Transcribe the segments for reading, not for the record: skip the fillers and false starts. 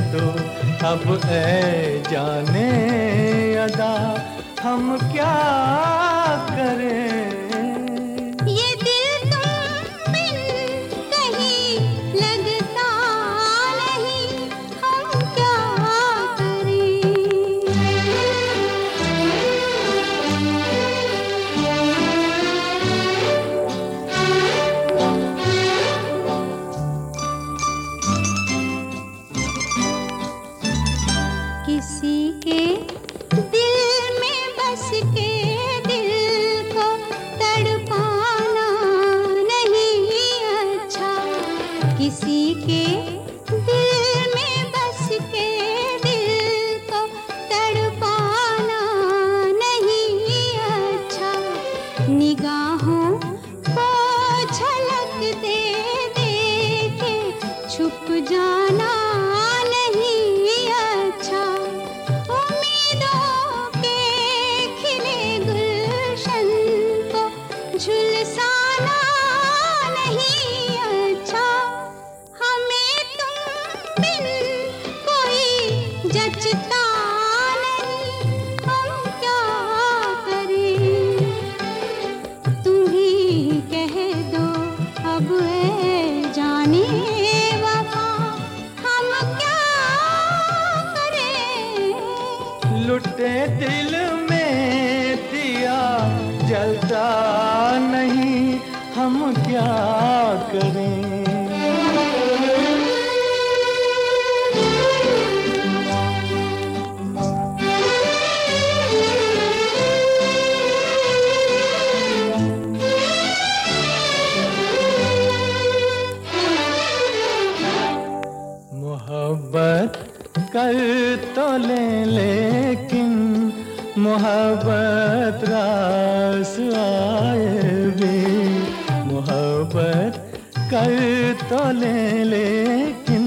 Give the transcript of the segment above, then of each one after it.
दो अब ऐ जाने अदा, हम क्या करें। ये दिल तुम बिन कहीं लगता नहीं, हम क्या करें। किसी के दिल में बस के दिल को तड़पाना नहीं अच्छा, किसी के दिल में बस के दिल को तड़पाना नहीं अच्छा, निगाहों को झलक दे दे के छुप जाना नहीं अच्छा, उम्मीदों के खिले गुलशन को झुलसाना नहीं अच्छा, हमें तुम बिन कोई जचता नहीं, हम क्या करें। तुम ही कह दो अब ऐ जाने वफा, हम क्या करें। लुटे दिल में दिया जलता नहीं, हम क्या करें। मोहब्बत कर तो ले लेकिन मोहब्बत रास आए भी, मोहब्बत कर तो ले लेकिन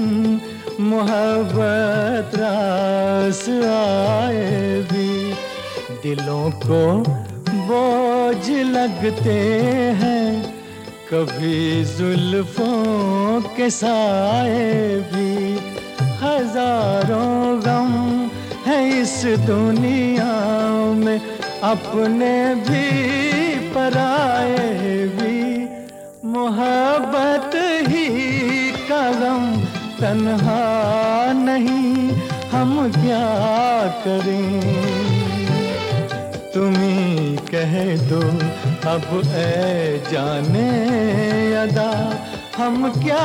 मोहब्बत रास आए भी, दिलों को बोझ लगते हैं कभी जुल्फों के साए भी, हजारों गम है इस दुनिया में अपने भी पराए भी, मोहब्बत ही का गम तन्हा नहीं, हम क्या करें। तुम्ही कह दो अब ऐ जाने अदा, हम क्या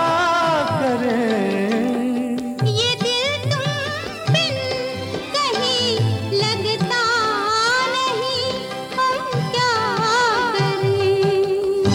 करें। ये दिल तुम बिन कहीं लगता नहीं, हम क्या करें।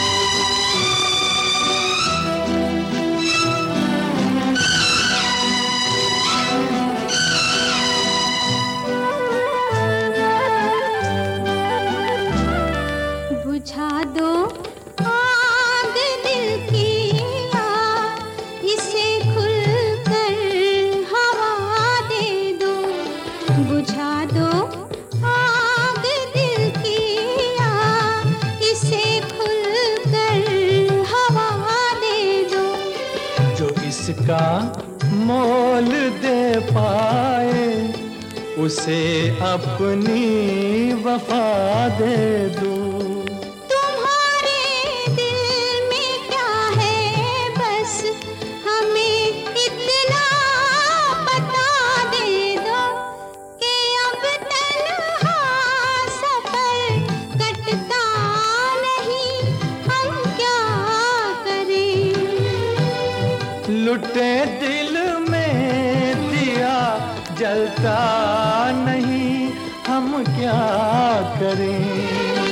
बुझा दो आग दिल की आग, इसे खुलकर हवा दे दो। बुझा दो आग दिल की आग, इसे खुलकर हवा दे दो। जो इसका मोल दे पाए उसे अपनी वफा दे दो। तुम्हारे दिल में क्या है बस हमें इतना बता दे दो, कि अब तन्हा सफर कटता नहीं, हम क्या करें। लुटे दिल में दिया जलता नहीं, हम क्या करें।